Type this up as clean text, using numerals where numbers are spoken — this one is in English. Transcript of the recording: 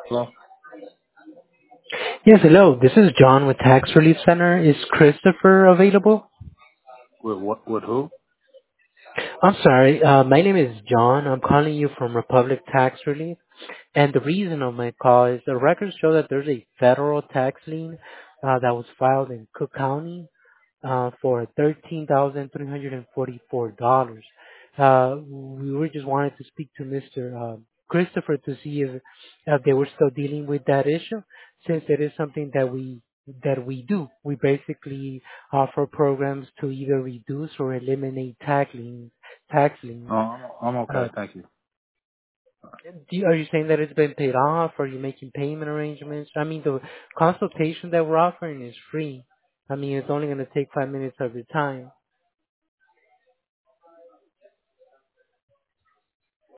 Hello? Yes, hello. This is John with Tax Relief Center. Is Christopher available? With who? I'm sorry. My name is John. I'm calling you from Republic Tax Relief. And the reason of my call is the records show that there's a federal tax lien that was filed in Cook County for $13,344. We were just wanted to speak to Mr. Christopher to see if they were still dealing with that issue, since it is something that we do. We basically offer programs to either reduce or eliminate tax Oh, liens. I'm okay, Uh, thank you. are you saying that it's been paid off? Are you making payment arrangements? I mean, the consultation that we're offering is free. I mean, it's only going to take 5 minutes of your time.